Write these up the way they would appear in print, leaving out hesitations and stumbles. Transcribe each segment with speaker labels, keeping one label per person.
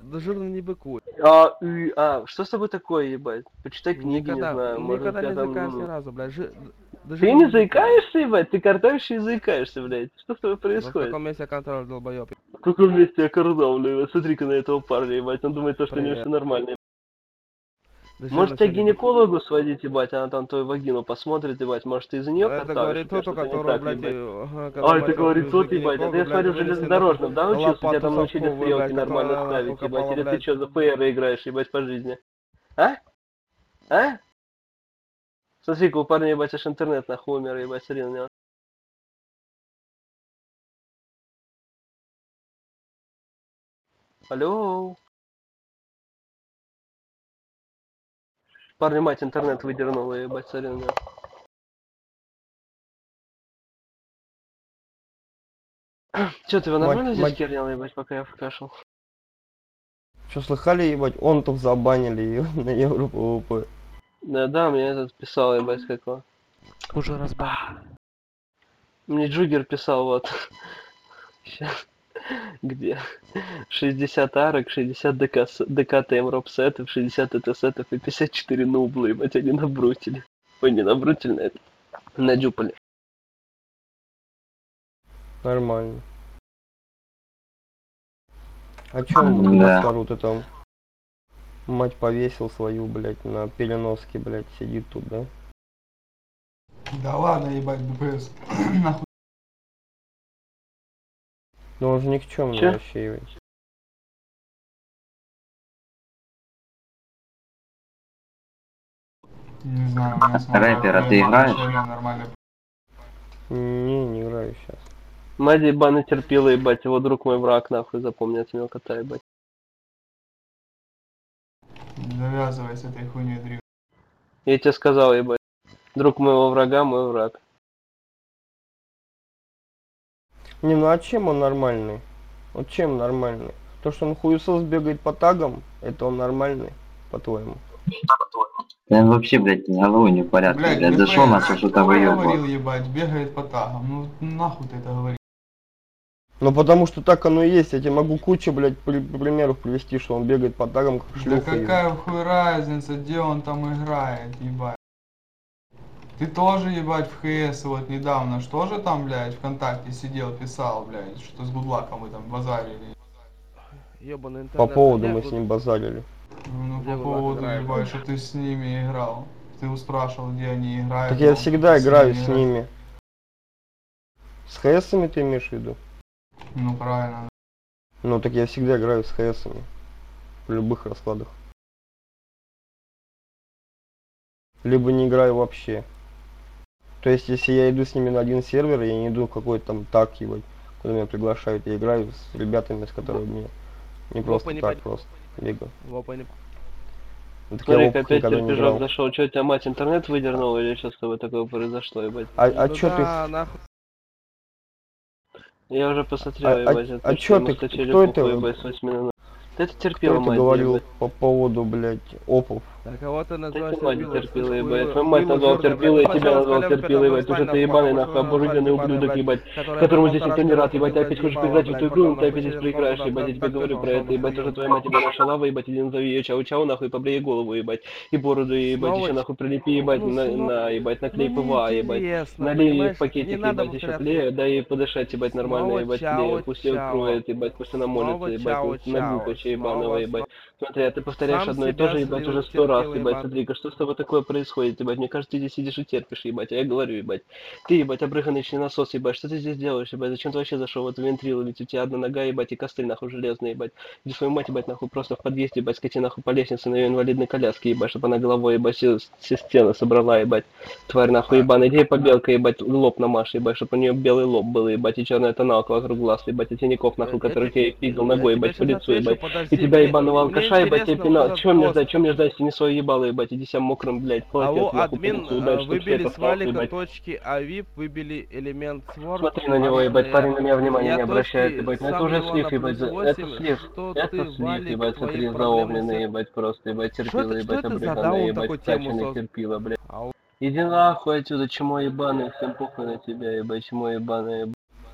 Speaker 1: жирно не быкуй.
Speaker 2: Что с тобой такое, ебать? Почитай книги, не знаю, может
Speaker 1: Никогда
Speaker 2: тебя
Speaker 1: не заикаешься ни
Speaker 2: там...
Speaker 1: разу, блядь.
Speaker 2: Ты не заикаешься, ебать? Ты картавишься и заикаешься, блядь. Что с тобой
Speaker 1: Ну в
Speaker 2: происходит?
Speaker 1: каком месте контроль, долбоёб?
Speaker 2: В каком месте я картавлю, ебать? Смотри-ка на этого парня, ебать. Он думает, что у него
Speaker 1: Привет.
Speaker 2: все нормально.
Speaker 1: Да
Speaker 2: Может
Speaker 1: жирно
Speaker 2: тебя к
Speaker 1: сегодня
Speaker 2: гинекологу сводить, ебать, она там твою вагину посмотрит, ебать. Может ты из-за нее
Speaker 1: Это
Speaker 2: картавишь, у
Speaker 1: говорит
Speaker 2: тебя
Speaker 1: тот, у
Speaker 2: что-то не
Speaker 1: которого,
Speaker 2: так,
Speaker 1: блядь,
Speaker 2: ебать.
Speaker 1: когда
Speaker 2: Это
Speaker 1: мать
Speaker 2: говорит
Speaker 1: нахуй
Speaker 2: тот,
Speaker 1: к
Speaker 2: ебать. Это
Speaker 1: гинекологу,
Speaker 2: я
Speaker 1: блядь,
Speaker 2: смотрю, в
Speaker 1: вынесли нахуй
Speaker 2: железнодорожном, да, учился? У тебя
Speaker 1: лопату
Speaker 2: там научили
Speaker 1: совковую,
Speaker 2: стрелки
Speaker 1: блядь,
Speaker 2: нормально
Speaker 1: которая
Speaker 2: ставить,
Speaker 1: нахуй
Speaker 2: ебать.
Speaker 1: копала,
Speaker 2: Или ты
Speaker 1: блядь.
Speaker 2: что, за ФР играешь, ебать, по жизни? А? А? Смотри-ка, у парня, ебать, аж интернет нахуй умер, ебать, смотри на него. Алло. Парня мать интернет выдернула, ебать, смотри на него. Че, ты его нормально здесь
Speaker 3: Мать,
Speaker 2: кернил, ебать, пока я вкашал?
Speaker 3: что слыхали, ебать, он тут забанили ее на Европу.
Speaker 2: Да, мне этот писал, ебать, какого.
Speaker 1: Уже разбан.
Speaker 2: Мне Джугер писал, вот. Щас. Где? 60 арок, 60 ДК ТМ сетов, 60 ТТ сетов и 54 нубла, ебать, они набрутили. Ой, не набрутили, это надюпали.
Speaker 3: Нормально. А чё он,
Speaker 4: Да.
Speaker 3: Маскару, ты там? Мать повесил свою, блядь, на переноске, блядь, сидит тут, да?
Speaker 5: Да ладно, ебать, ДПС. Нахуй.
Speaker 3: Ну он же никчемный
Speaker 2: Чё?
Speaker 3: вообще, ебать.
Speaker 5: Не знаю, у меня с
Speaker 4: Рэпера ты играешь?
Speaker 5: отношения нормально.
Speaker 3: Не играю сейчас.
Speaker 2: Мади ебаный терпила, ебать, его друг мой враг, нахуй, запомни от него кота, ебать.
Speaker 5: Не завязывай с этой хуйней, Дрю.
Speaker 2: Я тебе сказал, ебать. Друг моего врага, мой враг.
Speaker 3: Не, ну а чем он нормальный? Вот чем нормальный? То, что он хуесос бегает по тагам, это он нормальный, по-твоему?
Speaker 4: Да он вообще, блядь, головой не в порядке,
Speaker 5: Блядь,
Speaker 4: блядь. Зашел, начал
Speaker 5: ДПС,
Speaker 4: что-то
Speaker 5: кто говорил,
Speaker 4: выебывать.
Speaker 5: ебать, бегает по тагам? Ну нахуй ты это говоришь?
Speaker 3: Ну потому что так оно и есть, я тебе могу кучу, блядь, примеров привести, что он бегает по тагам, как
Speaker 5: Да
Speaker 3: шлюха.
Speaker 5: какая хуй разница, где он там играет, ебать? Ты тоже, ебать, в ХС вот недавно, что же там, блядь, ВКонтакте сидел, писал, блядь, что с Будлаком вы там базарили?
Speaker 1: Ёбаный
Speaker 3: По
Speaker 1: интернет.
Speaker 3: поводу мы с ним базарили.
Speaker 5: Ну,
Speaker 1: Где
Speaker 5: по
Speaker 1: Будлак
Speaker 5: поводу,
Speaker 1: играет?
Speaker 5: ебать, что ты с ними играл. Ты спрашивал, где они играют.
Speaker 3: Так я
Speaker 5: он, что
Speaker 3: всегда
Speaker 5: ты
Speaker 3: играю с
Speaker 5: играешь.
Speaker 3: ними. С ХСами ты имеешь в виду?
Speaker 5: Ну, правильно.
Speaker 3: Ну так я всегда играю с ХСами. В любых раскладах. Либо не играю вообще. То есть если я иду с ними на один сервер, я не иду в какой-то там так, ебать, куда меня приглашают, я играю с ребятами, с которыми мне не просто
Speaker 1: не
Speaker 3: так,
Speaker 1: пон-
Speaker 3: просто бегаю.
Speaker 1: Вопа не...
Speaker 3: Ну, так я в
Speaker 2: Смотри,
Speaker 3: опах
Speaker 2: опять
Speaker 3: никогда не
Speaker 2: терпежок
Speaker 3: играл.
Speaker 2: зашел. Че, у тебя мать интернет выдернула или что с тобой такое произошло, ебать?
Speaker 3: А
Speaker 1: Ну
Speaker 3: чё ты...
Speaker 1: да, нахуй.
Speaker 2: Я уже посмотрел,
Speaker 3: А,
Speaker 2: ебать, это
Speaker 3: а чё
Speaker 2: что, мы
Speaker 3: ты...
Speaker 2: стачили
Speaker 3: Кто
Speaker 2: пуху,
Speaker 3: это...
Speaker 2: ебать, с 8 минут. Да это
Speaker 3: Кто
Speaker 2: терпила
Speaker 3: это
Speaker 2: мать,
Speaker 3: говорил
Speaker 2: ебать.
Speaker 3: по поводу, блядь, опов?
Speaker 1: Да кого ты
Speaker 2: Да
Speaker 1: называешь
Speaker 2: это мать
Speaker 1: терпилой?
Speaker 2: терпила,
Speaker 1: Слышь,
Speaker 2: ебать.
Speaker 1: хуйло,
Speaker 2: Твою мать
Speaker 1: хуйло
Speaker 2: назвал
Speaker 1: жирное, блядь.
Speaker 2: терпила,
Speaker 1: Ну
Speaker 2: и тебя
Speaker 1: сначала с
Speaker 2: назвал
Speaker 1: колен
Speaker 2: терпила,
Speaker 1: пятого
Speaker 2: ебать. Уже
Speaker 1: встань,
Speaker 2: ты
Speaker 1: нахуй,
Speaker 2: ебаный,
Speaker 1: потому
Speaker 2: нахуй,
Speaker 1: что тварь
Speaker 2: оборудованный
Speaker 1: ебаная,
Speaker 2: ублюдок,
Speaker 1: блядь,
Speaker 2: ебать.
Speaker 1: которая, блядь,
Speaker 2: Которому здесь
Speaker 1: полтора
Speaker 2: никто не
Speaker 1: года
Speaker 2: рад, ебать.
Speaker 1: ходила,
Speaker 2: Опять хочешь
Speaker 1: ебала,
Speaker 2: поиграть в
Speaker 1: блядь,
Speaker 2: эту игру,
Speaker 1: потом
Speaker 2: ты
Speaker 1: нахуй
Speaker 2: опять здесь
Speaker 1: через
Speaker 2: проиграешь,
Speaker 1: полгода
Speaker 2: ебать. Я тебе
Speaker 1: так
Speaker 2: говорю
Speaker 1: пихал,
Speaker 2: про
Speaker 1: что
Speaker 2: это,
Speaker 1: он
Speaker 2: ебать. Уже
Speaker 1: охуел.
Speaker 2: твоя мать тебя нашалава, ебать. Иди назови ее чау-чау, нахуй, побрей ей голову, ебать. И бороду, ебать,
Speaker 1: Снова,
Speaker 2: еще нахуй прилепи, ебать,
Speaker 1: ну снова,
Speaker 2: ебать,
Speaker 1: ну
Speaker 2: наклей ПВА, ебать.
Speaker 1: неинтересно,
Speaker 2: Налей ей в
Speaker 1: понимаешь? Не
Speaker 2: пакетик,
Speaker 1: надо
Speaker 2: ебать, еще
Speaker 1: повторяться.
Speaker 2: клея, дай ей подышать, ебать, нормально,
Speaker 1: Снова
Speaker 2: ебать, клея.
Speaker 1: чао,
Speaker 2: Пусть ее
Speaker 1: чао.
Speaker 2: кроет, ебать, пусть она молится,
Speaker 1: Снова
Speaker 2: ебать,
Speaker 1: чао,
Speaker 2: на
Speaker 1: чао.
Speaker 2: глупича ебаного,
Speaker 1: Снова,
Speaker 2: ебать.
Speaker 1: снова.
Speaker 2: Смотри, а ты повторяешь
Speaker 1: Сам
Speaker 2: одно и то
Speaker 1: себя
Speaker 2: же, ебать,
Speaker 1: слил,
Speaker 2: уже 100 раз,
Speaker 1: терпила
Speaker 2: ебать.
Speaker 1: ебаный.
Speaker 2: Смотри-ка, что с тобой такое происходит, ебать? Мне кажется, ты здесь сидишь и терпишь, ебать, а я говорю, ебать. Ты, ебать, обрыганный членосос, ебать, что ты здесь делаешь, ебать? Зачем ты вообще зашел в эту вентрилу? Ведь у тебя одна нога, ебать, и костыль, нахуй, железный, ебать. Иди свою мать, ебать, нахуй, просто в подъезде, ебать, скати, нахуй, по лестнице на ее инвалидной коляске, ебать, чтобы она головой, ебать, все стены собрала, ебать. Тварь, нахуй, ебаная, иди побелка, ебать, лоб намажь, ебать, чтобы у нее белый лоб был, ебать, и черная тоналка вокруг глаз, ебать, и синяков, нахуй, который тебе пиздил
Speaker 1: Я
Speaker 2: ногой,
Speaker 1: тебе
Speaker 2: ебать, по
Speaker 1: сейчас
Speaker 2: лицу,
Speaker 1: отвечу,
Speaker 2: ебать. И
Speaker 1: подожди.
Speaker 2: тебя,
Speaker 1: Мне,
Speaker 2: ебаного
Speaker 1: мне
Speaker 2: алкаша, ебать, тебе
Speaker 1: интересно вот
Speaker 2: пинал.
Speaker 1: этот
Speaker 2: Чего мне
Speaker 1: пост.
Speaker 2: ждать, чем мне ждать, не свое ебало, ебать, иди себя мокрым, блядь,
Speaker 1: Алло,
Speaker 2: полотенцем, нахуй, по
Speaker 1: админ,
Speaker 2: лицу, ударь, чтоб
Speaker 1: выбили
Speaker 2: след
Speaker 1: с
Speaker 2: остался,
Speaker 1: валика
Speaker 2: ебать.
Speaker 1: точки АВИП, выбили элемент Sword.
Speaker 2: Смотри на него, ебать,
Speaker 1: Обычно
Speaker 2: парень на меня внимания
Speaker 1: я
Speaker 2: не обращает,
Speaker 1: точки
Speaker 2: ебать. Ну это
Speaker 1: сам
Speaker 2: уже
Speaker 1: его на
Speaker 2: слив, ебать.
Speaker 1: плюс
Speaker 2: Это
Speaker 1: 8.
Speaker 2: слив.
Speaker 1: Что
Speaker 2: Это
Speaker 1: ты,
Speaker 2: слив,
Speaker 1: валик,
Speaker 2: ебать,
Speaker 1: твои
Speaker 2: смотри,
Speaker 1: проблемы с...
Speaker 2: заомленный, ебать, просто, ебать, терпила,
Speaker 1: Что
Speaker 2: ебать,
Speaker 1: это за
Speaker 2: обрыганная,
Speaker 1: даун
Speaker 2: ебать,
Speaker 1: такой тему
Speaker 2: скачанный,
Speaker 1: создал?
Speaker 2: терпила, блядь. Иди нахуй отсюда, чмо ебаный, всем похуй на тебя, ебать, чмо ебаный, ебать.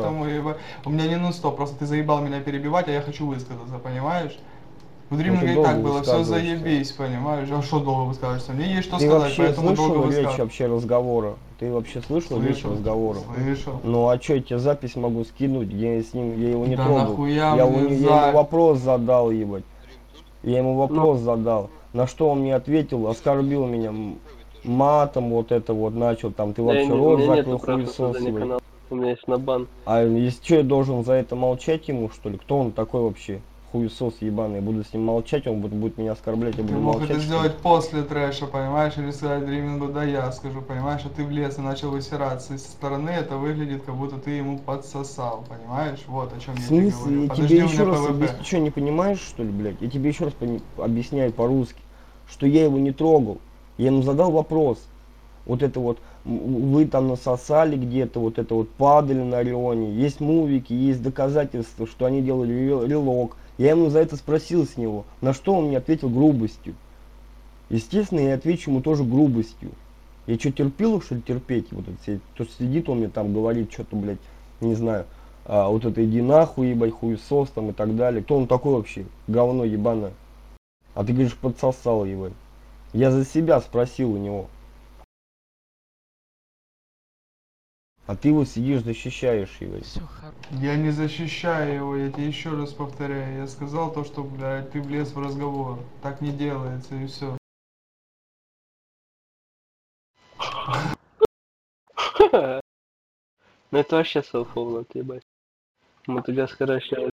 Speaker 5: поэтому у меня не нон-стоп, просто ты заебал меня перебивать, а я хочу высказаться, понимаешь? Внутри
Speaker 3: Ну, ты
Speaker 5: меня и так
Speaker 3: долго
Speaker 5: было, все
Speaker 3: высказываешься.
Speaker 5: заебись, понимаешь? А что долго высказываешься? Мне есть что
Speaker 3: Ты
Speaker 5: сказать,
Speaker 3: вообще
Speaker 5: поэтому долго
Speaker 3: слышал речь
Speaker 5: высказываюсь.
Speaker 3: вообще разговора? Ты вообще слышал речь
Speaker 5: Слышал,
Speaker 3: разговора?
Speaker 5: слышал.
Speaker 3: Ну а чё, я тебе запись могу скинуть, я с ним, я его не
Speaker 5: Да
Speaker 3: трогал.
Speaker 5: нахуя
Speaker 3: Я,
Speaker 5: мне
Speaker 3: я ему вопрос задал, ебать. Я ему вопрос задал. На что он мне ответил, оскорбил меня матом вот это вот начал, там, ты
Speaker 2: Да,
Speaker 3: вообще
Speaker 2: у
Speaker 3: рот
Speaker 2: меня
Speaker 3: закрыл,
Speaker 2: нету прав на
Speaker 3: хуесос,
Speaker 2: создание
Speaker 3: ебать.
Speaker 2: канала. У меня есть на бан.
Speaker 3: А если что, я должен за это молчать ему, что ли? Кто он такой вообще? Хуесос ебаный. Я буду с ним молчать, он будет меня оскорблять, я
Speaker 5: Ты
Speaker 3: буду
Speaker 5: мог
Speaker 3: молчать,
Speaker 5: это
Speaker 3: что ли?
Speaker 5: сделать после трэша, понимаешь, или сказать Дримингу, да я скажу, понимаешь, а ты влез и начал высираться. И со стороны это выглядит, как будто ты ему подсосал, понимаешь? Вот о чем
Speaker 3: В
Speaker 5: я тебе
Speaker 3: смысле?
Speaker 5: говорю.
Speaker 3: Я
Speaker 5: Подожди,
Speaker 3: тебе
Speaker 5: у
Speaker 3: еще
Speaker 5: меня
Speaker 3: раз
Speaker 5: ПВП.
Speaker 3: объясню, ты что, не понимаешь, что ли, блядь? Я тебе еще раз объясняю по-русски, что я его не трогал. Я ему задал вопрос. Вот это вот, вы там насосали где-то, вот это вот падали на Орионе. Есть мувики, есть доказательства, что они делали релок. Я ему за это спросил с него, на что он мне ответил грубостью. Естественно, я отвечу ему тоже грубостью. Я что, терпил, что ли, терпеть? Вот это все, то, что сидит он мне там, говорит что-то, блядь, не знаю, вот это иди нахуй, ебать, хуесос там и так далее. Кто он такой вообще? Говно ебаное. А ты говоришь, подсосал, ебать. Я за себя спросил у него. А ты вот сидишь, защищаешь его.
Speaker 6: Все хорошо.
Speaker 5: Я не защищаю его, я тебе еще раз повторяю. Я сказал то, что, блядь, ты влез в разговор. Так не делается и все.
Speaker 2: Ну это вообще селфовно, ебать. Мы тогда скорочали.